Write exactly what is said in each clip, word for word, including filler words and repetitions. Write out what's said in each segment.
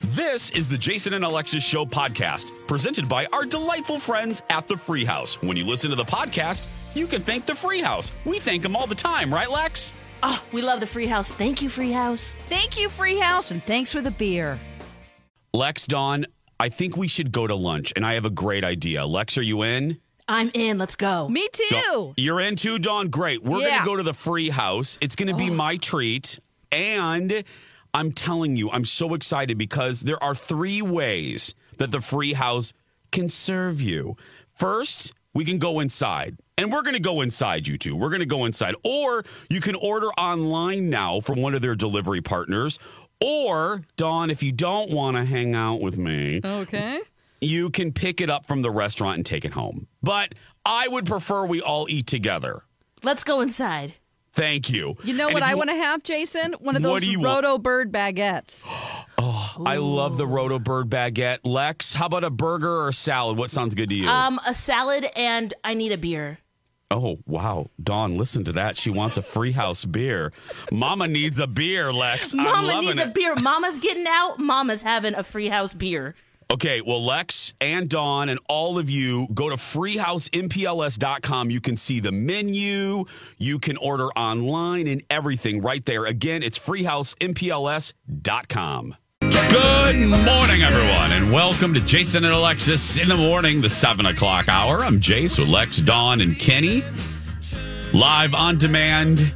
This is the Jason and Alexis Show podcast, presented by our delightful friends at the Free House. When you listen to the podcast, you can thank the Free House. We thank them all the time, right, Lex? Oh, we love the Free House. Thank you, Free House. Thank you, Free House, and thanks for the beer. Lex, Dawn, I think we should go to lunch, and I have a great idea. Lex, are you in? I'm in. Let's go. Me too. Dawn, you're in too, Dawn? Great. We're Yeah. going to go to the Free House. It's going to be Oh. my treat, and I'm telling you, I'm so excited because there are three ways that the Free House can serve you. First, we can go inside, and we're going to go inside, you two. We're going to go inside. Or you can order online now from one of their delivery partners. Or, Dawn, if you don't want to hang out with me, Okay. you can pick it up from the restaurant and take it home. But I would prefer we all eat together. Let's go inside. Thank you. You know And what if I you- want to have, Jason? One of What those do you want? Roto Bird baguettes. Oh, I love the Roto Bird baguette. Lex, how about a burger or a salad? What sounds good to you? Um, a salad, and I need a beer. oh, wow. Dawn, listen to that. She wants a Free House beer. Mama needs a beer, Lex. I'm Mama loving needs it. a beer. Mama's getting out. Mama's having a Free House beer. Okay, well, Lex and Dawn and all of you, go to free house m p l s dot com. You can see the menu. You can order online and everything right there. Again, it's free house m p l s dot com. Good morning, everyone, and welcome to Jason and Alexis in the morning, the seven o'clock hour. I'm Jace with Lex, Dawn, and Kenny. Live on demand.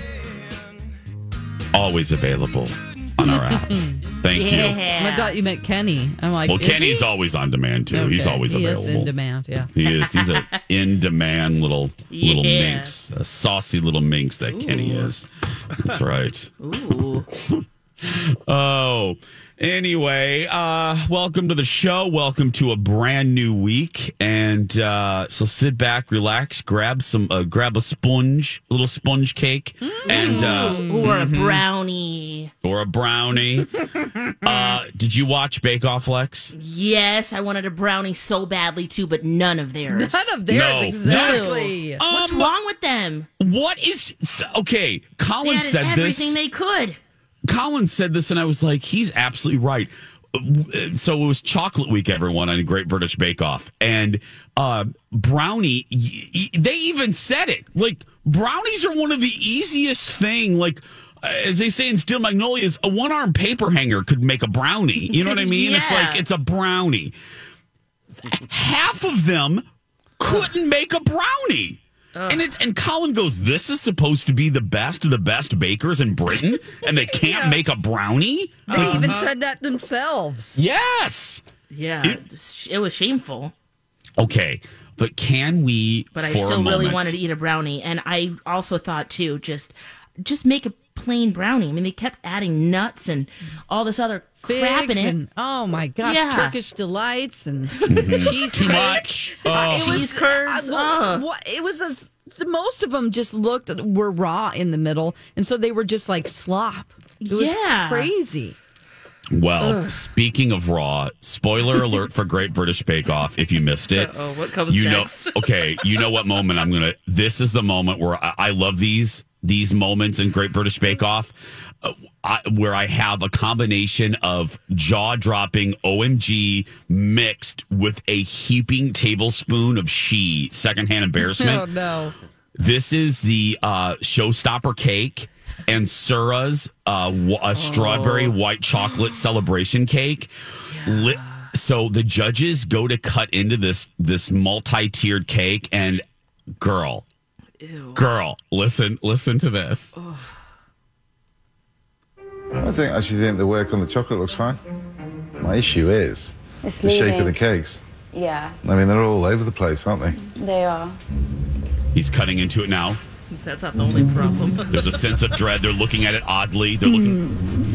Always available on our app. Thank you. Yeah. I thought you meant Kenny. I'm like, Well, is Kenny's he? always on demand, too. He's Okay. always he available. He is in demand, yeah. He is. He's an in-demand little little Yeah. minx, a saucy little minx that Kenny is. That's right. Ooh. Oh, anyway, uh, welcome to the show. Welcome to a brand new week, and uh, so sit back, relax, grab some, uh, grab a sponge, a little sponge cake, and uh, Or a brownie. or a brownie. uh, did you watch Bake Off, Lex? Yes, I wanted a brownie so badly, too, but none of theirs. None of theirs, No. exactly. What's Um, wrong with them? What is okay? They Colin added said this. everything they could. Colin said this, and I was like, he's absolutely right. So it was Chocolate Week, everyone, on Great British Bake Off. And uh, brownie, y- y- they even said it. Like, brownies are one of the easiest thing. Like, as they say in Steel Magnolias, a one-arm paper hanger could make a brownie. You know what I mean? It's Yeah. like, it's a brownie. Half of them couldn't make a brownie. And it's and Colin goes, this is supposed to be the best of the best bakers in Britain, and they can't make a brownie? They even said that themselves. Yes. Yeah, It- it, was shameful. Okay, but can we? But I for still a really moment, wanted to eat a brownie, and I also thought too, just just make a plain brownie. I mean, they kept adding nuts and all this other crap in Figs it. and, oh my gosh, Yeah. Turkish delights and cheese Too cake. much. Uh, Oh. it was Cheese curds, uh, well, uh. what- it was a, most of them just looked were raw in the middle, and so they were just like slop. It was Yeah. crazy. Well, speaking of raw, spoiler alert for Great British Bake Off. If you missed it, Uh-oh, what comes you next? know. Okay, you know what moment I'm gonna. This is the moment where I, I love these these moments in Great British Bake Off, uh, I, where I have a combination of jaw dropping O M G mixed with a heaping tablespoon of she secondhand embarrassment. Oh no. This is the uh, showstopper cake and Sura's uh, w- a strawberry white chocolate celebration cake. Li- so the judges go to cut into this this multi-tiered cake, and girl, Ew. girl, listen, listen to this. I think I actually think the work on the chocolate looks fine. My issue is It's the shape of the leaving. cakes. Yeah, I mean, they're all over the place, aren't they? they are. He's cutting into it now. That's not the only problem. There's a sense of dread. They're looking at it oddly. They're looking.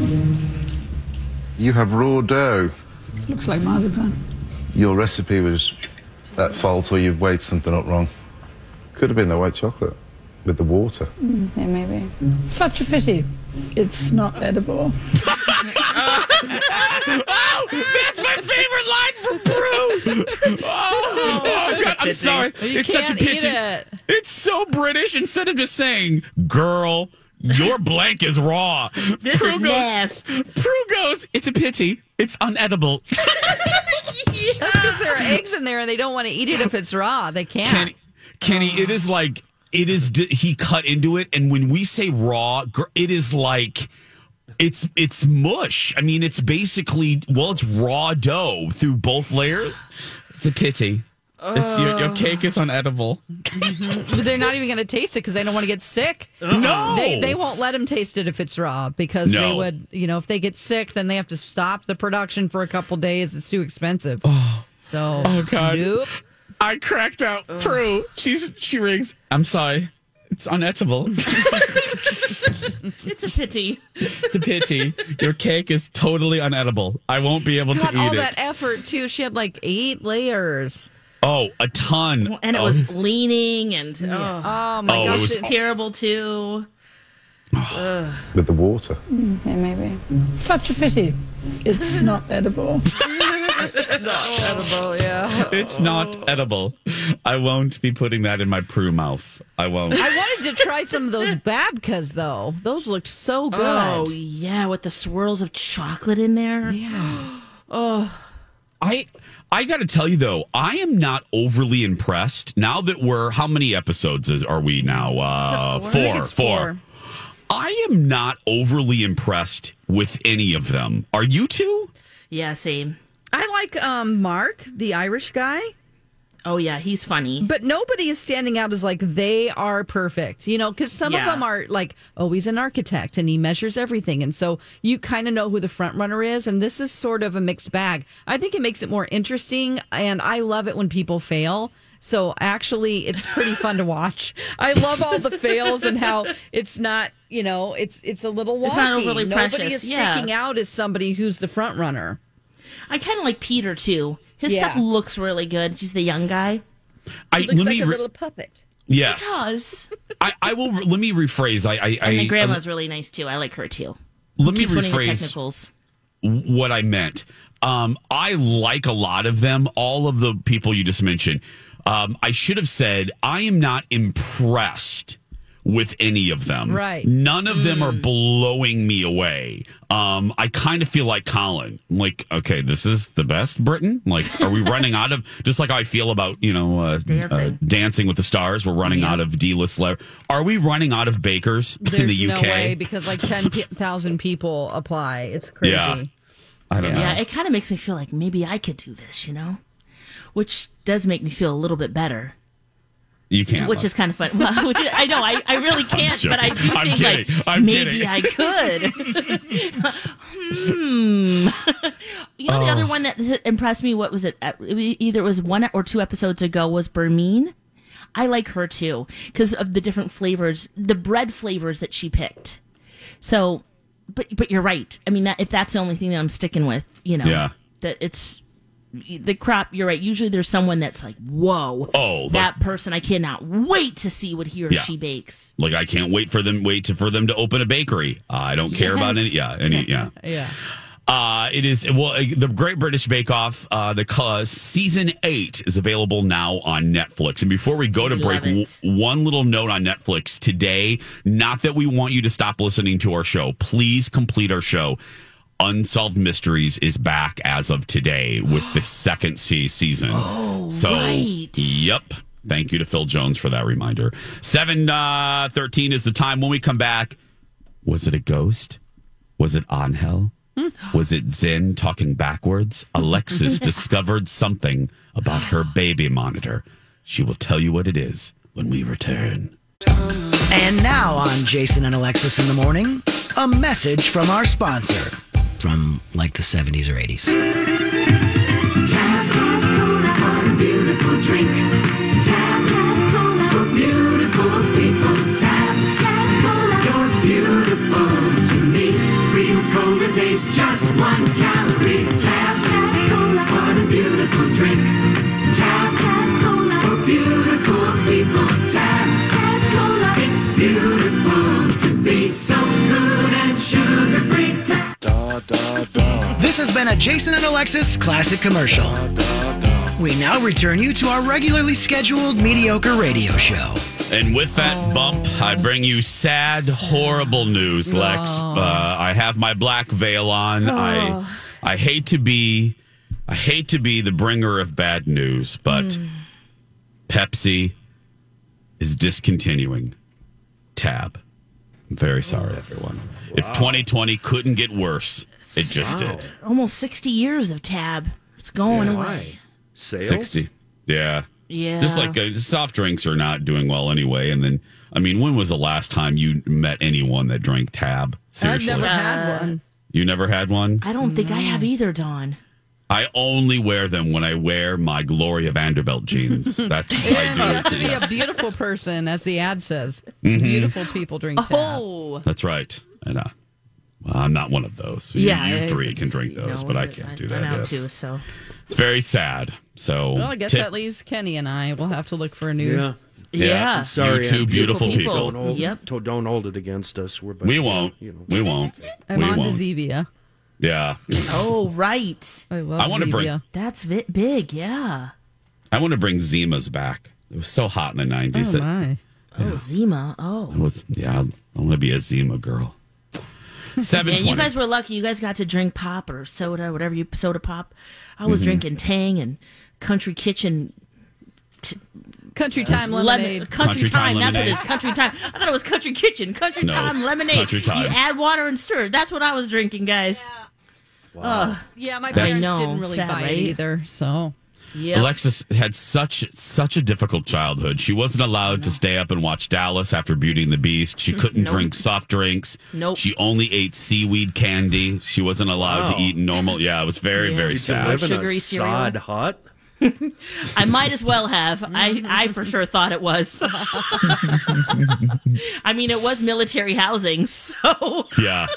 You have raw dough. Looks like marzipan. Your recipe was at fault, or you've weighed something up wrong. Could have been the white chocolate with the water. Yeah, maybe. Such a pity. It's not edible. Oh, that's my favorite line from Prue. Oh, oh God, I'm sorry. You it's such a can't eat pity. it. It's so British. Instead of just saying "girl," Your blank is raw. This Prue is goes, nasty. Prue goes, it's a pity. It's unedible. That's because there are eggs in there and they don't want to eat it if it's raw. They can't. Kenny, Kenny it is like, it is, he cut into it. And when we say raw, it is like, it's it's mush. I mean, it's basically, well, it's raw dough through both layers. It's a pity. It's your, your cake is unedible. Mm-hmm. They're not even going to taste it because they don't want to get sick. No. They they won't let them taste it if it's raw because No. they would, you know, if they get sick, then they have to stop the production for a couple days. It's too expensive. So, Oh, God. nope. I cracked out. Prue, she's she rings. I'm sorry. It's unedible. It's a pity. It's a pity. Your cake is totally unedible. I won't be able God, to eat all it. that effort too. She had like eight layers. Oh, a ton. And it Oh. was leaning and oh, Oh my Oh, it gosh! was- it- terrible too. With the water. Yeah, maybe. Such a pity. It's not edible. it's not edible. Yeah. It's not edible. I won't be putting that in my Prue mouth. I won't. I wanted to try some of those babkas though. Those looked so good. Oh yeah, with the swirls of chocolate in there. Yeah. I I got to tell you though, I am not overly impressed now that we're how many episodes is, are we now? Uh, four? I four, think it's four. four. I am not overly impressed with any of them. Are you two? Yeah, same. I like um, Mark, the Irish guy, Oh yeah, he's funny. but nobody is standing out as like they are perfect, you know, because some of Yeah. them are like, oh, he's an architect and he measures everything. And so you kind of know who the front runner is. And this is sort of a mixed bag. I think it makes it more interesting. And I love it when people fail. So actually, it's pretty fun to watch. I love all the fails and how it's not, you know, it's it's a little wonky. It's not overly Nobody precious, is yeah. sticking out as somebody who's the front runner. I kind of like Peter too. His Yeah. stuff looks really good. He's the young guy. I He looks let like me a re- little puppet. yes. Does. I, I will. re- Let me rephrase. I. I, And I the grandma's really nice too. I like her too. let me Keeps winning the rephrase technicals. what I meant. Um, I like a lot of them. All of the people you just mentioned. Um, I should have said I am not impressed with any of them. Right. None of them are blowing me away. Um, I kind of feel like Colin. I'm like, okay, this is the best Britain. Like, are we running out of, just like I feel about, you know, uh, Dancing. uh, Dancing with the Stars, we're running out of D-list level. Are we running out of bakers There's in the U K? no way because like ten thousand people apply. It's crazy. Yeah. I don't know. Yeah, it kind of makes me feel like maybe I could do this, you know? Which does make me feel a little bit better. You can't. Which is kind of fun. Well, which is, I know I, I really can't, but I do joking. I'm think kidding. like I'm maybe kidding. I could. hmm. You know, the other one that impressed me. What was it? Uh, Either it was one or two episodes ago. Was Bermine. I like her too because of the different flavors, the bread flavors that she picked. So, but but you're right. I mean, that, if that's the only thing that I'm sticking with, you know, Yeah. that it's. The crop, you're right. Usually there's someone that's like, whoa, Oh, like- that person, I cannot wait to see what he or Yeah. she bakes. Like, I can't wait for them. Wait to, for them to open a bakery. Uh, I don't care about any. Yes. Yeah, any. Yeah. Yeah. Uh, it is well uh, the Great British Bake Off. Uh, the uh, season eight is available now on Netflix. And before we go to break, Love w- it. one little note on Netflix today. Not that we want you to stop listening to our show. Please complete our show. Unsolved Mysteries is back as of today with the second se- season. Oh, so, right. Yep. Thank you to Phil Jones for that reminder. seven thirteen is the time. When we come back, was it a ghost? Was it Angel? Was it Zen talking backwards? Alexis discovered something about her baby monitor. She will tell you what it is when we return. And now on Jason and Alexis in the Morning, a message from our sponsor from like the seventies or eighties. Tap Coca-Cola, what a beautiful drink. Tap Coca-Cola, for beautiful people. Tap Coca-Cola, you're beautiful to me. Real cola tastes just one calorie. Tap Coca-Cola, what a beautiful drink. Tap Coca-Cola, for beautiful people. Tap Coca-Cola, it's beautiful to be so good and sugar-free. Tap. This has been a Jason and Alexis classic commercial. We now return you to our regularly scheduled mediocre radio show. And with that bump, I bring you sad, horrible news, Lex. Uh, I have my black veil on. I I hate to be I hate to be the bringer of bad news, but mm. Pepsi is discontinuing Tab. I'm very sorry, everyone. Wow. If twenty twenty couldn't get worse, it just wow. did. Almost sixty years of Tab. It's going yeah, away. Sales? sixty. Yeah. Yeah. Just like uh, soft drinks are not doing well anyway. And then, I mean, when was the last time you met anyone that drank Tab? Seriously. I've never had one. You never had one? I don't think I have either, Dawn. I only wear them when I wear my Gloria Vanderbilt jeans. That's yeah, I do. You have to be yes. a beautiful person, as the ad says. Mm-hmm. Beautiful people drink Tab. Oh. That's right. I know. Well, I'm not one of those. Yeah, you, you three can drink those, you know, but I can't do that. I'm out yes. too, so. It's very sad. So, well, I guess tip- that leaves Kenny and I. We'll have to look for a new. Yeah. Yeah. yeah. Sorry, you two beautiful, beautiful people. Don't hold, yep. don't hold it against us. We're we won't. You know. We won't. I'm we on won't. to Zevia. Yeah. Oh, right. I love I want Zevia. to bring. That's vi- big, yeah. I want to bring Zima's back. It was so hot in the nineties. Oh, my. Oh, yeah. Zima. Oh. It was, yeah, I want to be a Zima girl. seven twenty. Yeah, you guys were lucky. You guys got to drink pop or soda, whatever you soda pop. I was mm-hmm. drinking Tang and Country Kitchen. T- Country Time uh, Lemonade. Lemon, country, country Time, Time. That's lemonade. what it is. Country Time. I thought it was Country Kitchen. Country no, Time Lemonade. Country Time. You add water and stir. That's what I was drinking, guys. Yeah. Wow. Uh, yeah, my That's, parents know, didn't really sad, buy right? it either. So. Yep. Alexis had such such a difficult childhood. She wasn't allowed to stay up and watch Dallas after Beauty and the Beast. She couldn't Nope. drink soft drinks. Nope. She only ate seaweed candy. She wasn't allowed Wow. to eat normal. Yeah, it was very, Yeah. very Did sad. you live in Sugary a cereal? sod hut? I might as well have. I, I for sure thought it was. I mean, it was military housing, so. Yeah.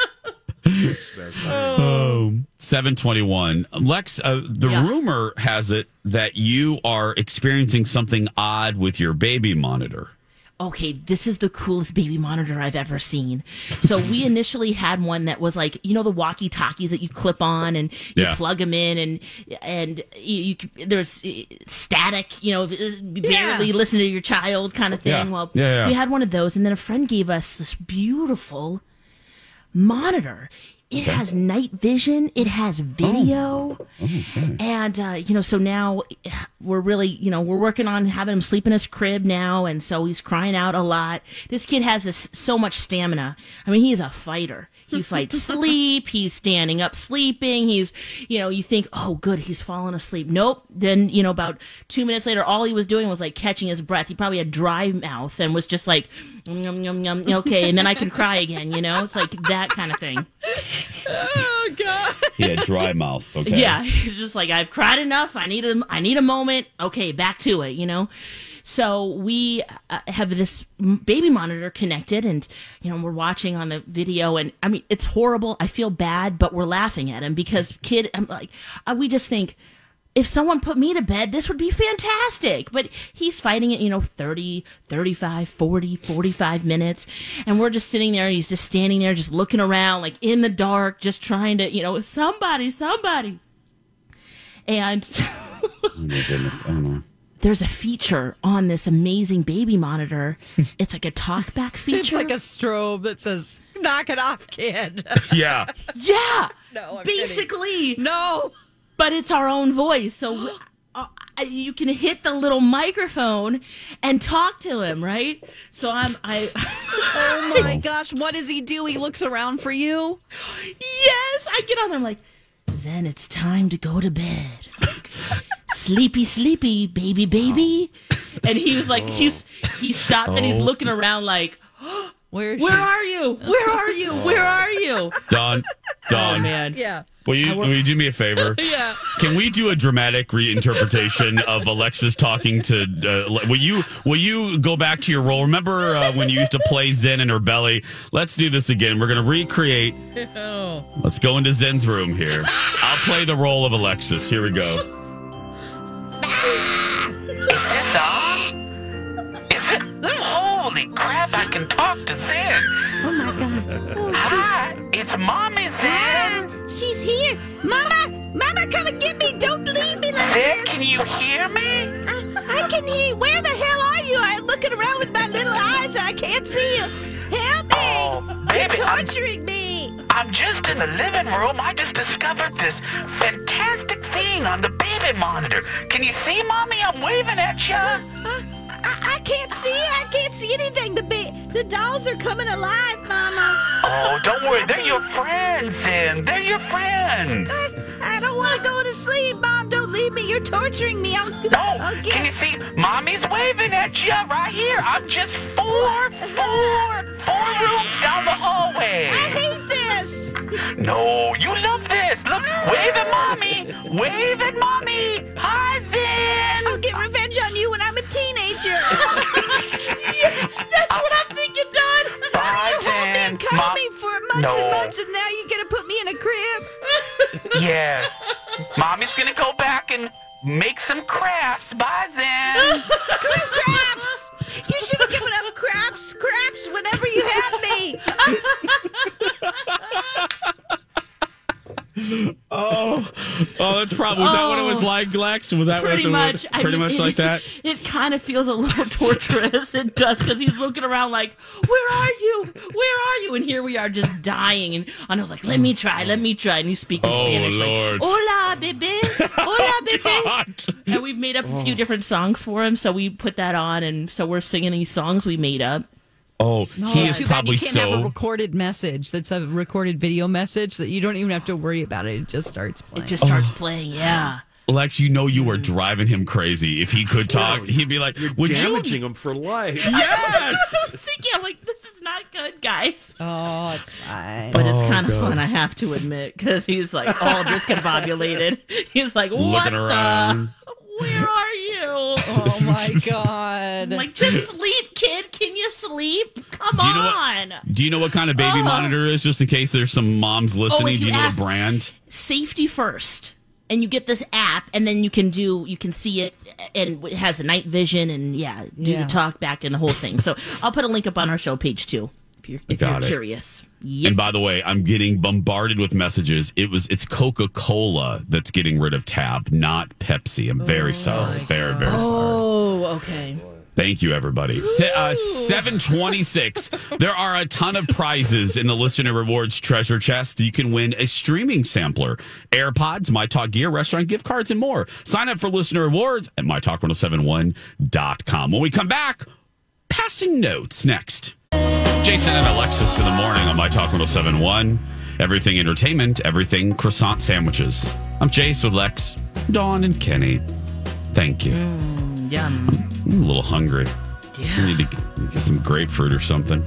Oh, seven twenty-one. Lex, uh, the Yeah. rumor has it that you are experiencing something odd with your baby monitor. Okay, this is the coolest baby monitor I've ever seen. So we initially had one that was like, you know, the walkie-talkies that you clip on and you Yeah. plug them in, and and you, you there's static, you know, barely Yeah. listen to your child kind of thing. Yeah. Well, Yeah, yeah. we had one of those, and then a friend gave us this beautiful monitor. It has night vision. It has video. Oh, okay. And, uh, you know, so now we're really, you know, we're working on having him sleep in his crib now. And so he's crying out a lot. This kid has this, so much stamina. I mean, he is a fighter. He fights sleep. He's standing up sleeping. He's, you know, you think, oh, good, he's fallen asleep. Nope. Then, you know, about two minutes later, all he was doing was like catching his breath. He probably had dry mouth and was just like, yum, yum, yum, okay. And then I can cry again, you know? It's like that kind of thing. Oh, God. He had dry mouth. Okay. Yeah, he's just like, I've cried enough. I need a, I need a moment. Okay, back to it, you know? So we uh, have this baby monitor connected, and, you know, we're watching on the video, and, I mean, it's horrible. I feel bad, but we're laughing at him because kid, I'm like, uh, we just think, if someone put me to bed, this would be fantastic. But he's fighting it, you know, thirty, thirty-five, forty, forty-five minutes. And we're just sitting there. He's just standing there, just looking around, like in the dark, just trying to, you know, somebody, somebody. And Oh, my goodness. Oh, no. there's a feature on this amazing baby monitor. It's like a talkback feature. It's like a strobe that says, knock it off, kid. Yeah. Yeah. No, I'm basically. kidding. No. But it's our own voice. So uh, you can hit the little microphone and talk to him, right? So I'm, I. Oh my gosh, what does he do? He looks around for you? Yes, I get on there. I'm like, Zen, it's time to go to bed. Sleepy, sleepy, baby, baby. And he was like, he's he stopped and he's Oh. looking around like, Where is where she? are you? Where are you? Where are you? Don, Don. Oh, man. Yeah. Will you, will you do me a favor? Yeah. Can we do a dramatic reinterpretation of Alexis talking to? Uh, will you Will you go back to your role? Remember uh, when you used to play Zen in her belly? Let's do this again. We're going to recreate. Oh. Let's go into Zen's room here. I'll play the role of Alexis. Here we go. Holy crap, I can talk to Zen. Oh my God. Oh, Hi, it's Mommy Zen. she's here. Mama, Mama, come and get me. Don't leave me like Zen, can you hear me? I can hear you. Where the hell are you? I'm looking around with can't see you. Help me! Oh, baby, You're I'm- torturing me. I'm just in the living room. I just discovered this fantastic thing on the baby monitor. Can you see, Mommy? I'm waving at you. Uh, I, I can't see. I can't see anything. The ba- the dolls are coming alive, Mama. Oh, don't worry. They're your friends, then. They're your friends. I, I don't want to go to sleep, Mom. Don't leave me. You're torturing me. I'll, No, I'll get... can you see? Mommy's waving at you right here. I'm just four, four, four rooms down the hallway. I hate this. No, you love this. Look, wave at Mommy. Wave at Mommy. Hi, Zen. I'll get revenge on you when I'm a teenager. That's what I'm thinking, Don. Bye, You hold me Zen. and cuddle Mom- me for months No. and months, and now you're gonna put me in a crib. Yes. Mommy's gonna go back and make some crafts. Bye, Zen. Screw craps! You should have given up craps, craps whenever you had me. Oh, oh, that's probably was that what it was like, Lex? Was that Pretty what it much. was? I Pretty mean, much it, like that? It kind of feels a little torturous. It does, because he's looking around like, where are you? Where are you? And here we are just dying. And I was like, let me try, let me try. And he's speaking Oh, Spanish. Lord. Like, hola, bebe. Hola, bebe. God. And we've made up a few different songs for him. So we put that on. And so we're singing these songs we made up. Oh, he is Too bad probably you can't have a so. recorded message that's a recorded video message that you don't even have to worry about it. It just starts playing. It just starts playing, yeah. Lex, you know you were driving him crazy. If he could talk, he'd be like, You're "Would you?" damaging him for life. Yes. I was thinking, I'm like, this is not good, guys. Oh, it's fine. But it's Oh, kind of God. fun, I have to admit, because he's like all discombobulated. He's like, what Looking around. the? Where are you? Oh my god! I'm like, just sleep, kid. Can you sleep? Come Do you know what- on. Do you know what kind of baby Oh. monitor is? Just in case there's some moms listening. if Do you you know ask- what brand? Safety first. And you get this app, and then you can do, you can see it, and it has the night vision, and yeah, do Yeah. the talk back and the whole thing. So I'll put a link up on our show page too, if you're, if Got you're it. curious. Yep. And by the way, I'm getting bombarded with messages. It was it's Coca-Cola that's getting rid of Tab, not Pepsi. I'm very sorry. Very, very sorry. Oh, okay. Thank you, everybody. Se- uh, seven twenty-six. There are a ton of prizes in the Listener Rewards treasure chest. You can win a streaming sampler, AirPods, My Talk gear, restaurant gift cards, and more. Sign up for Listener Rewards at my talk ten seventy-one dot com. When we come back, passing notes next. Jason and Alexis in the morning on My Talk ten seventy-one. Everything entertainment, everything croissant sandwiches. I'm Jace with Lex, Dawn, and Kenny. Thank you. Yum. I'm a little hungry. I Yeah. need to get some grapefruit or something.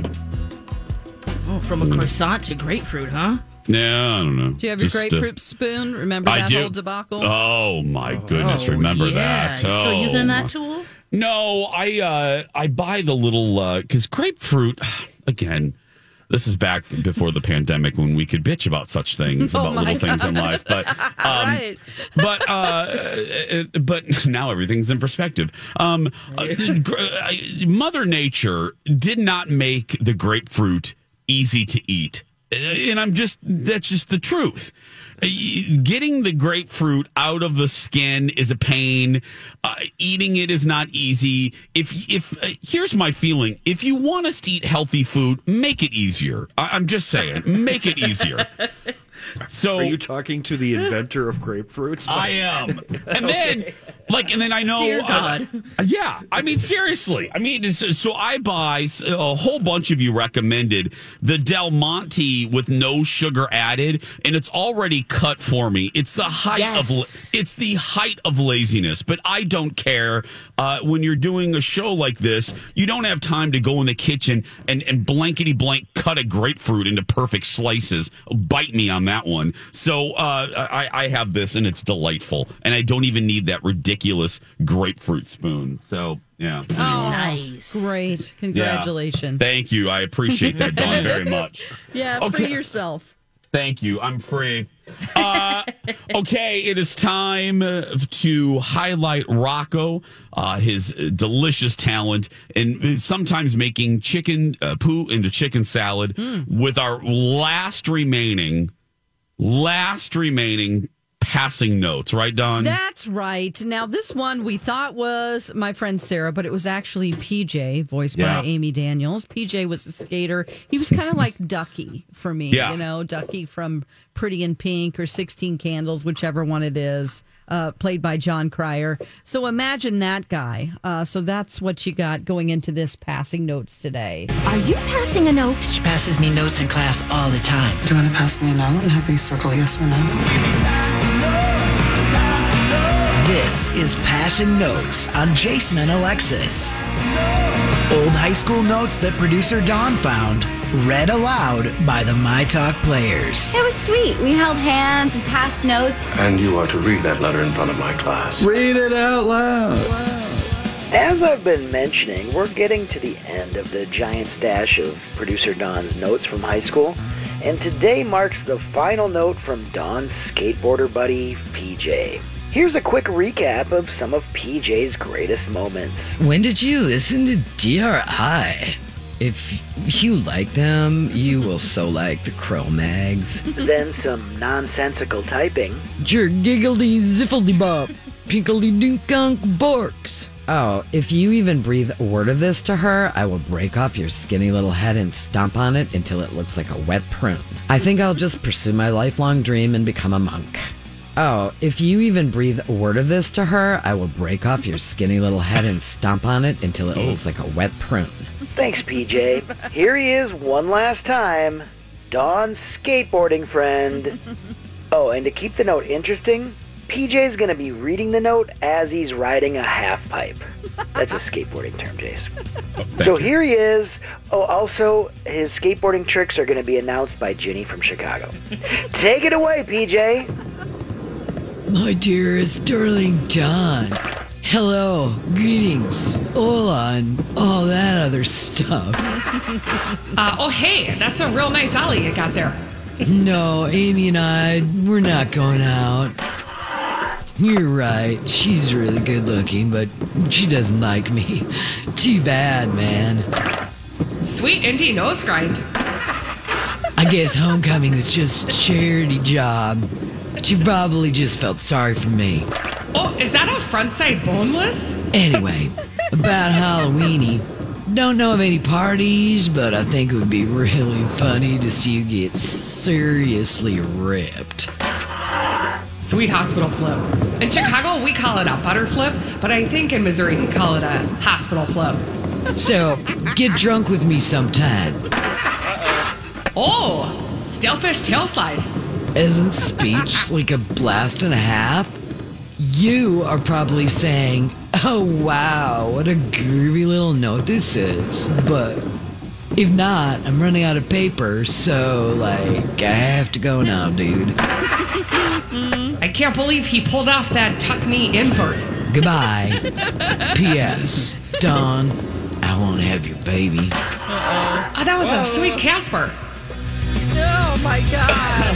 Oh, from a croissant to grapefruit, huh? Yeah, I don't know. Do you have your Just, uh, grapefruit spoon? Remember I that do. whole debacle? Oh my goodness! Oh, Remember yeah. that? You oh, still using my- that tool? No, I uh, I buy the little because grapefruit. Again, this is back before the pandemic when we could bitch about such things, Oh about my little things in life. But um, Right. but uh, it- but now everything's in perspective. Um, uh, gr- uh, Mother Nature did not make the grapefruit easy to eat, and I'm just that's just the truth. Uh, Getting the grapefruit out of the skin is a pain. Uh, eating it is not easy. If if uh, here's my feeling: if you want us to eat healthy food, make it easier. I, I'm just saying, make it easier. So Are you talking to the inventor of grapefruits? I am. And then, like, and then I know. Dear uh, God. yeah. I mean, seriously. I mean, it's, so I buy, a whole bunch of you recommended the Del Monte with no sugar added, and it's already cut for me. It's the height Yes. of, la- it's the height of laziness, but I don't care. Uh, when you're doing a show like this, you don't have time to go in the kitchen and, and blankety blank cut a grapefruit into perfect slices. Bite me on that one. So uh, I, I have this, and it's delightful, and I don't even need that ridiculous grapefruit spoon. So yeah. Anyway. Nice. Great. Yeah. Congratulations. Thank you. I appreciate that, Dawn, very much. Yeah, Okay. free yourself. Thank you. I'm free. Uh, okay, it is time uh, to highlight Rocco, uh, his uh, delicious talent, and sometimes making chicken uh, poo into chicken salad with our last remaining, last remaining passing notes, right, Don? That's right. Now, this one we thought was my friend Sarah, but it was actually P J, voiced Yeah. by Amy Daniels. P J was a skater. He was kind of like Ducky for me, Yeah. you know, Ducky from Pretty in Pink or sixteen Candles, whichever one it is, uh, played by John Cryer. So imagine that guy. Uh, so that's what you got going into this passing notes today. Are you passing a note? She passes me notes in class all the time. Do you want to pass me a note and have me circle yes or no? This is Passing Notes on Jason and Alexis. Old high school notes that producer Dawn found, read aloud by the My Talk players. It was sweet. We held hands and passed notes. And you are to read that letter in front of my class. Read it out loud. As I've been mentioning, we're getting to the end of the giant stash of producer Don's notes from high school, and today marks the final note from Don's skateboarder buddy, P J. Here's a quick recap of some of P J's greatest moments. When did you listen to D R I? If you like them, you will so like the Crow Mags. Then some nonsensical typing. Jer giggledy ziffledy bop, pinkledy dinkunk borks. Oh, if you even breathe a word of this to her, I will break off your skinny little head and stomp on it until it looks like a wet prune. I think I'll just pursue my lifelong dream and become a monk. Oh, if you even breathe a word of this to her, I will break off your skinny little head and stomp on it until it looks like a wet prune. Thanks, P J. Here he is one last time. Don's skateboarding friend. Oh, and to keep the note interesting, P J's going to be reading the note as he's riding a half pipe. That's a skateboarding term, Jace. Oh, So here he is. Oh, also, his skateboarding tricks are going to be announced by Ginny from Chicago. Take it away, P J. My dearest darling John. Hello, greetings, hola, and all that other stuff. Uh, oh, hey, that's a real nice ollie you got there. No, Amy and I, we're not going out. You're right, she's really good looking, but she doesn't like me. Too bad, man. Sweet indie nose grind. I guess homecoming is just a charity job. She probably just felt sorry for me. Oh, is that a frontside boneless? Anyway, about Halloweeny. Don't know of any parties, but I think it would be really funny to see you get seriously ripped. Sweet hospital flip. In Chicago, we call it a butter flip, but I think in Missouri, they call it a hospital flip. So, get drunk with me sometime. Oh, stalefish tail slide. Isn't speech like a blast and a half? You are probably saying, oh wow, what a groovy little note this is. But if not, I'm running out of paper, so like, I have to go now, dude. I can't believe he pulled off that tuck knee invert. Goodbye. P S. Dawn, I won't have your baby. Uh-oh. Oh, that was Whoa. a sweet Casper. Oh my God.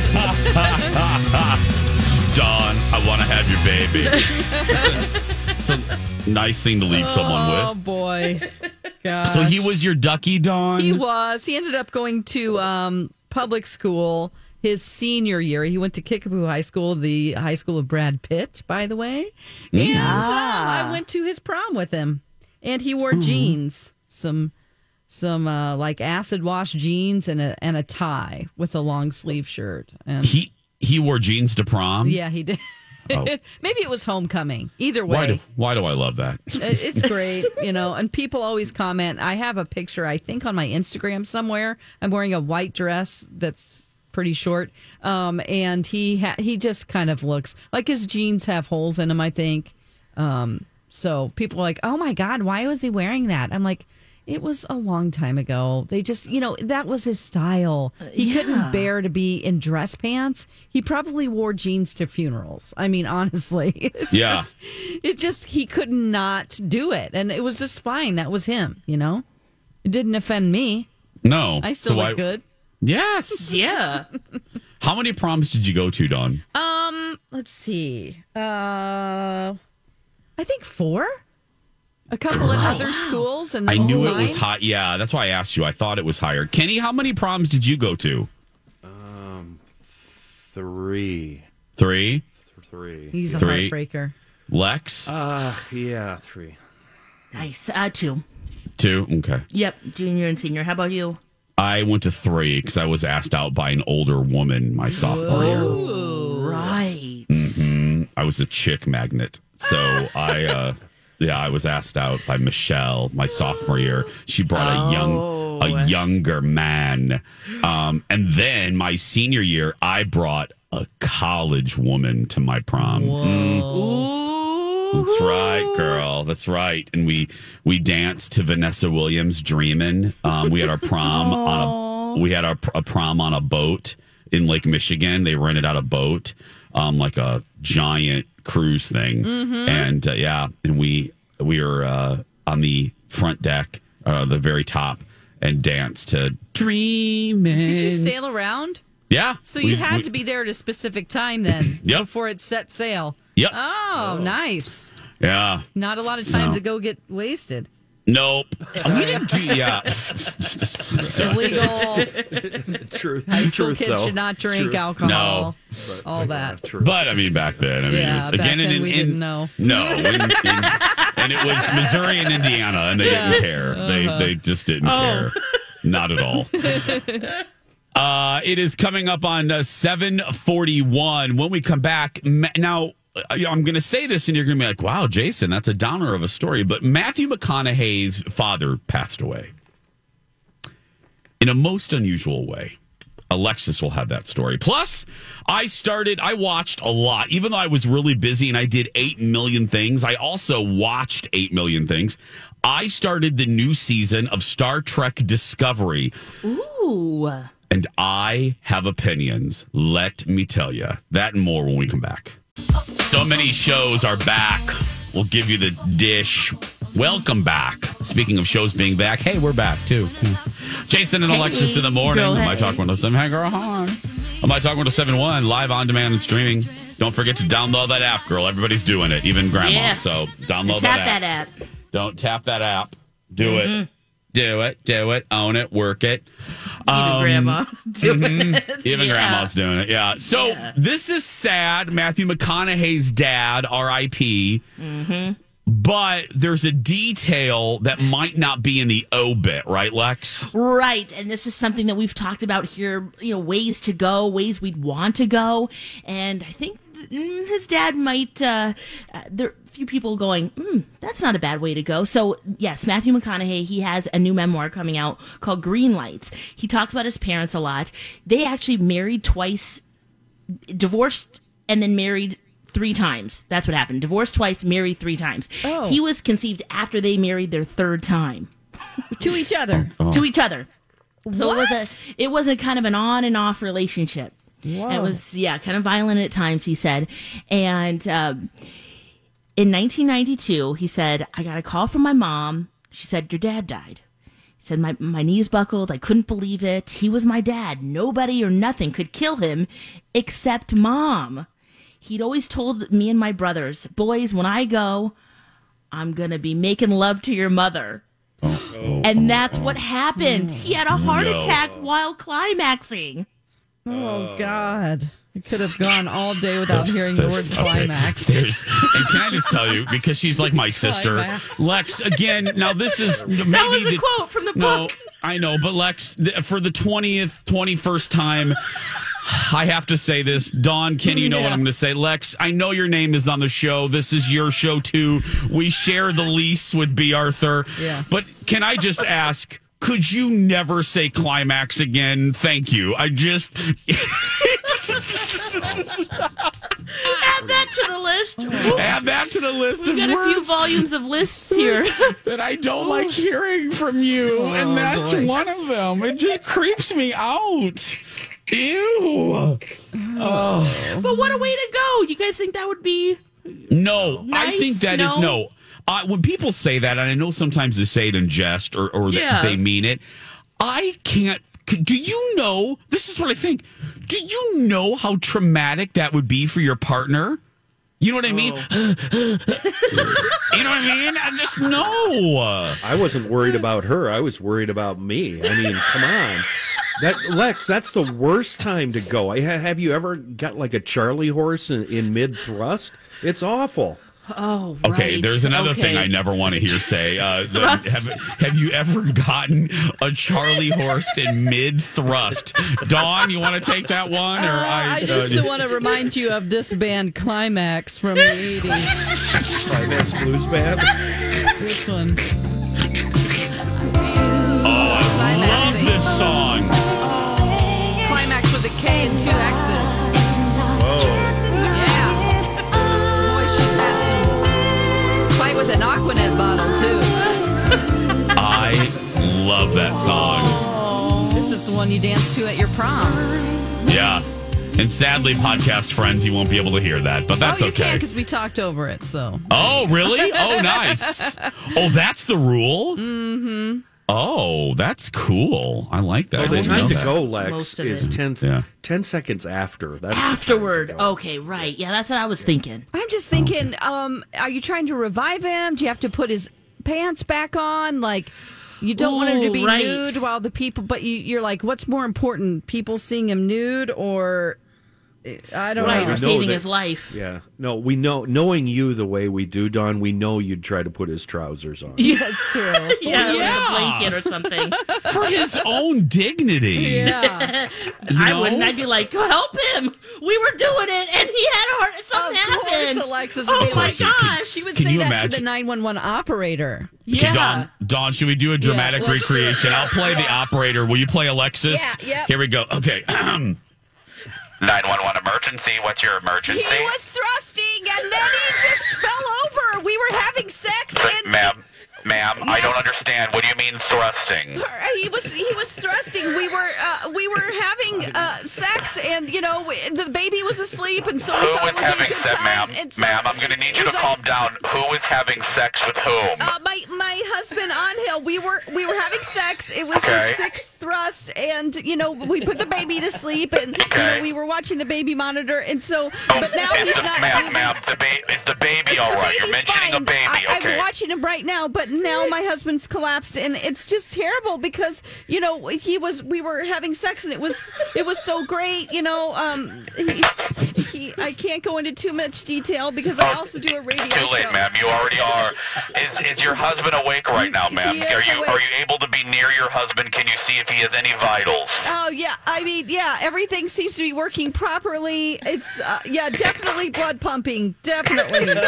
Dawn, I want to have your baby. It's a, it's a nice thing to leave someone Oh with. boy. Gosh. So he was your ducky, Dawn? He was. He ended up going to um, public school his senior year. He went to Kickapoo High School, the high school of Brad Pitt, by the way. Mm. And Ah. um, I went to his prom with him. And he wore Mm-hmm. jeans, some some uh, like acid wash jeans and a and a tie with a long sleeve shirt. And He he wore jeans to prom? yeah, he did. Oh. Maybe it was homecoming. Either way. Why do, why do I love that? It- It's great, you know, and people always comment. I have a picture, I think, on my Instagram somewhere. I'm wearing a white dress that's pretty short, um, and he ha- he just kind of looks like his jeans have holes in them, I think. Um, so people are like, oh, my God, why was he wearing that? I'm like, it was a long time ago. They just, you know, that was his style. He yeah. couldn't bear to be in dress pants. He probably wore jeans to funerals. I mean, honestly. It's Yeah. Just, it just, he could not do it. And it was just fine. That was him, you know? It didn't offend me. No. I still So look I- good. Yes. Yeah. How many proms did you go to, Dawn? Um, let's see. Uh, I think four. A couple in Girl. other schools. And I then knew it mine. was hot. Yeah, that's why I asked you. I thought it was higher. Kenny, how many proms did you go to? Um, three. Three? Three. He's a Three. heartbreaker. Lex? Uh, yeah, three. Nice. Uh, two. Two? Okay. Yep, junior and senior. How about you? I went to three because I was asked out by an older woman my sophomore year. Right. hmm I was a chick magnet. So I, uh, yeah, I was asked out by Michelle my sophomore year. She brought a young, a younger man. Um, and then my senior year, I brought a college woman to my prom. Mm. That's right, girl. That's right. And we we danced to Vanessa Williams' "Dreamin'." Um, we had our prom on a we had our a prom on a boat in Lake Michigan. They rented out a boat, um, like a giant cruise thing, Mhm. and uh, yeah, and we we were uh, on the front deck, uh, the very top, and danced to "Dreamin'." Did you sail around? Yeah. So we- you had we- to be there at a specific time then, Yep. before it set sail. Yep. Oh, nice. Yeah. Not a lot of time So- to go get wasted. Nope. We didn't do. Yeah. It's illegal. Truth. High school Truth, kids though. should not drink Truth. alcohol. No. All that. But I mean, back then, I mean, Yeah, it was, back again, then in, we in- didn't know. No, in- in- and it was Missouri and Indiana, and they Yeah. didn't care. They Uh-huh. they just didn't Oh. care, not at all. Uh, it is coming up on uh, seven forty-one. When we come back, ma- now uh, I'm going to say this, and you're going to be like, "Wow, Jason, that's a downer of a story." But Matthew McConaughey's father passed away in a most unusual way. Alexis will have that story. Plus, I started, I watched a lot. Even though I was really busy and I did eight million things, I also watched eight million things. I started the new season of Star Trek Discovery. Ooh. And I have opinions. Let me tell you. That and more when we come back. So many shows are back. We'll give you the dish. Welcome back. Speaking of shows being back, hey, we're back too. Jason and Hey, Alexis in the morning. girl, On My hey. Talk one oh seven. Hey, girl, hi. On My Talk one oh seven point one, live on demand and streaming. Don't forget to download that app, girl. Everybody's doing it, even grandma. Yeah. So download Tap that app. that app. Don't tap that app. Do Mhm. it. Do it. Do it. Own it. Work it. Even grandma's doing mhm. it. Even Yeah. grandma's doing it. Yeah. So Yeah. this is sad. Matthew McConaughey's dad, R I P. Mm-hmm. But there's a detail that might not be in the obit, right, Lex? Right. And this is something that we've talked about here, you know, ways to go, ways we'd want to go. And I think mm, his dad might, uh, uh, there are a few people going, mm, that's not a bad way to go. So, yes, Matthew McConaughey, he has a new memoir coming out called Green Lights. He talks about his parents a lot. They actually married twice, divorced, and then married three times. That's what happened. Divorced twice, married three times. Oh. He was conceived after they married their third time. To each other. To each other. So What? it was a it was a kind of an on and off relationship. Whoa. It was yeah, kind of violent at times, he said. And um, in nineteen ninety-two, he said, I got a call from my mom. She said, your dad died. He said, my, my knees buckled. I couldn't believe it. He was my dad. Nobody or nothing could kill him except mom. He'd always told me and my brothers, boys, when I go, I'm going to be making love to your mother. And that's what happened. He had a heart No. attack while climaxing. Oh, God. I could have gone all day without hearing the word There's- okay, climax. there's- and can I just tell you, because she's like my sister, Climax. Lex, again, now this is maybe That was a the, quote from the no, book. I know, but Lex, th- for the twentieth, twenty-first time, I have to say this. Dawn, Ken, you know what Yeah. I'm going to say. Lex, I know your name is on the show. This is your show, too. We share the lease with B. Arthur. Yeah. But can I just ask, could you never say climax again? Thank you. I just... Add that to the list. Add that to the list We've of got a few words volumes of lists here. that I don't like hearing from you, Oh, and that's boy. one of them. It just creeps me out. Ew. Oh. But what a way to go. You guys think that would be No, I Nice, think that is no? no. Uh, when people say that, and I know sometimes they say it in jest or, or that Yeah. they mean it, I can't. c- Do you know? This is what I think. Do you know how traumatic that would be for your partner? You know what I mean? Oh. You know what I mean? I just know. I wasn't worried about her. I was worried about me. I mean, come on. That Lex, that's the worst time to go. I, have you ever got like a Charlie horse in, in mid thrust? It's awful. Oh, okay. right. There's another okay. thing I never want to hear say. Uh, the, have, have you ever gotten a Charlie horse in mid thrust? Dawn, you want to take that one, or Uh, I? I just uh, want to remind you of this band Climax from the eighties. Climax Blues Band. This one. Oh, I love this song. Climax with a K and two X's. Whoa. Fight with an Aquanet bottle, too. I love that song. This is the one you dance to at your prom. Yeah. And sadly, podcast friends, you won't be able to hear that, but that's oh, you okay. can't because we talked over it, so. Oh, really? Oh, nice. Oh, that's the rule? Mm-hmm. Oh, that's cool. I like that. Oh, I the didn't time know to that. go, Lex, Most of is it. ten, Yeah. ten seconds after. That's the time to Afterward. go. Okay, right. Yeah, that's what I was thinking. I'm just thinking, um, are you trying to revive him? Do you have to put his pants back on? Like, you don't want him to Ooh, be right. nude while the people, but you, you're like, what's more important, people seeing him nude or, I don't Right, know. or We know saving that- his life. Yeah. No, we know, knowing you the way we do, Don, we know you'd try to put his trousers on. Yeah, that's true. Yeah, Yeah. like a blanket or something. For his own dignity. Yeah. You I know? wouldn't. I'd be like, go help him. We were doing it, and he had a heart. Something Of course, happened. Alexis would oh be my like, Can- gosh. She would Can say you that to imagine- the nine one one operator. Okay, Yeah. Dawn, Dawn, should we do a dramatic Yeah, let's do it. recreation? I'll play the operator. Will you play Alexis? Yeah, yep. Here we go. Okay. nine one one emergency. What's your emergency? He was thrusting and then he just fell over. We were having sex and Ma'am, ma'am, I Yes. don't understand. What do you mean thrusting? he was he was thrusting. We were uh, we were having uh, sex and you know we, the baby was asleep and so we Who thought is it would be a having good sex, time. ma'am? And so Ma'am, I'm going to need you it to was like, calm down. Who is having sex with whom? Uh, my my husband Angel, we were we were having sex. It was Okay. his sixth thrust, and you know we put the baby to sleep, and you Okay. know we were watching the baby monitor, and so Oh, but now is he's the, not. Ma'am, ma'am, the ba- is the baby all The right? You're baby's mentioning fine. a baby. I, Okay. I'm watching him right now, but now my husband's collapsed, and it's just terrible because you know he was. We were having sex, and it was it was so great. You know, um, he's, he. I can't go into too much detail because I Oh, also do a radio Too late, show. ma'am. You already are. Is is your husband awake right now, ma'am? He is Are you awake. are you able to be near your husband? Can you see if he has any vitals? Oh yeah, I mean yeah, everything seems to be working properly. It's uh, yeah, definitely blood pumping, definitely. Oh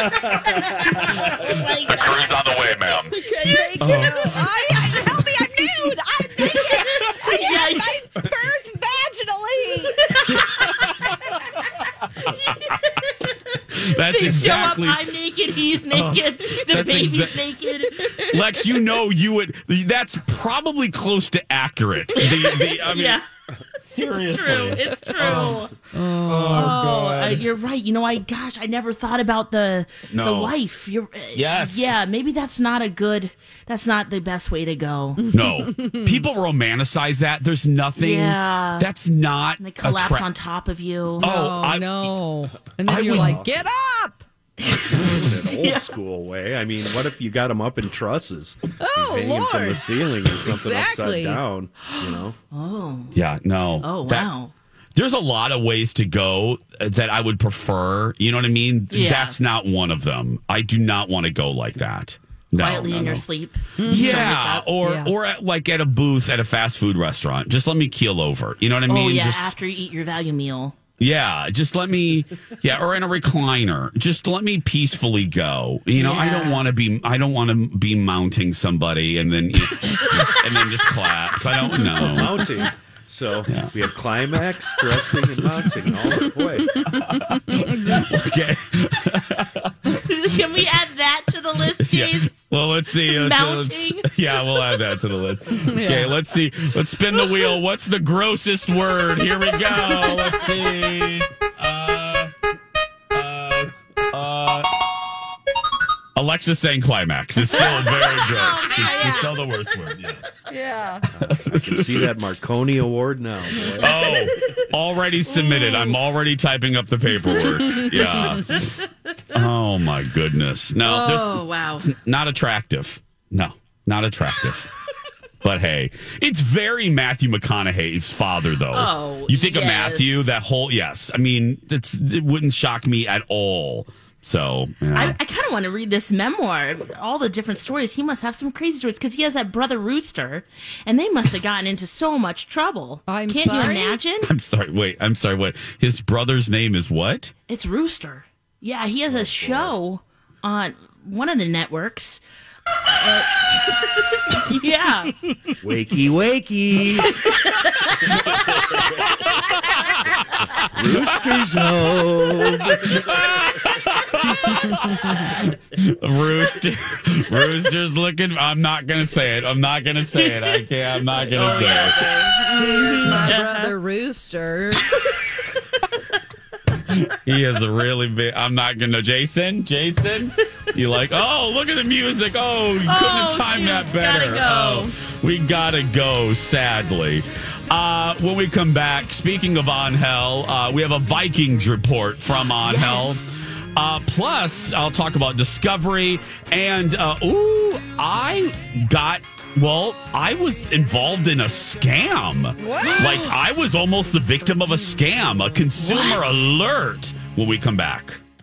my The God. crew's on the way, ma'am. Okay, thank you. I, I, help me, I'm nude. I'm naked. I, I birthed vaginally. That's exactly. Show up, I'm naked, he's naked, the that's baby's exa- naked. Lex, you know you would. That's probably close to accurate. The, the, I mean, Yeah. seriously. It's true. It's true. Oh, Oh, uh, you're right. You know, I gosh, I never thought about the No. the wife. You're uh, Yes. yeah. Maybe that's not a good. That's not the best way to go. No, people romanticize that. There's nothing. Yeah. That's not. And they collapse attra- on top of you. Oh, Oh I- no! And then I you're would- like, get up! An old school way. I mean, what if you got him up in trusses? Oh, He's hanging from the Lord. ceiling or something Exactly. upside down. You know. Oh. Yeah. No. Oh That- wow. There's a lot of ways to go that I would prefer. You know what I mean? Yeah. That's not one of them. I do not want to go like that. No, Quietly no, in no. your sleep. Yeah, or Yeah. or at, like at a booth at a fast food restaurant. Just let me keel over. You know what I mean? Oh yeah. Just, After you eat your value meal. yeah, just let me. Yeah, or in a recliner. Just let me peacefully go. You know, I Yeah. don't want to be. I don't want to be mounting somebody and then and then just collapse. I don't know. Mounting. So we have climax, thrusting, and mounting all in play. Okay. Can we add that to the list, Yeah. Jace? Well, let's see. Let's, uh, let's- Mounting? yeah, we'll add that to the list. Okay, let's see. Let's spin the wheel. What's the grossest word? Here we go. Let's see. Uh, uh, uh, Alexis saying climax is still very gross. It's, it's still the worst word. Yeah. Yeah. I can see that Marconi Award now. Boy. Oh, already submitted. I'm already typing up the paperwork. Yeah. Oh my goodness. No, Oh there's wow. it's not attractive. No, not attractive. But hey, it's very Matthew McConaughey's father, though. Oh, you think yes. of Matthew, that whole yes. I mean, that's it wouldn't shock me at all. So you know. I, I kind of want to read this memoir, all the different stories. He must have some crazy stories because he has that brother Rooster, and they must have gotten into so much trouble. I'm Can't sorry? you imagine? I'm sorry. Wait, I'm sorry. What? His brother's name is what? It's Rooster. Yeah, he has a show on one of the networks. Uh, yeah. Wakey, wakey. Rooster's home. Rooster, Rooster's looking. I'm not gonna say it. I'm not gonna say it. I can't. I'm not gonna Oh, say yeah. it. Here's my brother Rooster. He is a really big. I'm not gonna. Jason, Jason, you like? Oh, look at the music. Oh, you couldn't have Oh, timed shoot, that better. gotta go. Oh, we gotta go. Sadly, uh, when we come back, speaking of Angel, uh, we have a Vikings report from Angel. Yes. Uh, plus, I'll talk about Discovery and uh, ooh, I got. Well, I was involved in a scam. What? Like, I was almost the victim of a scam, a consumer What? alert when we come back.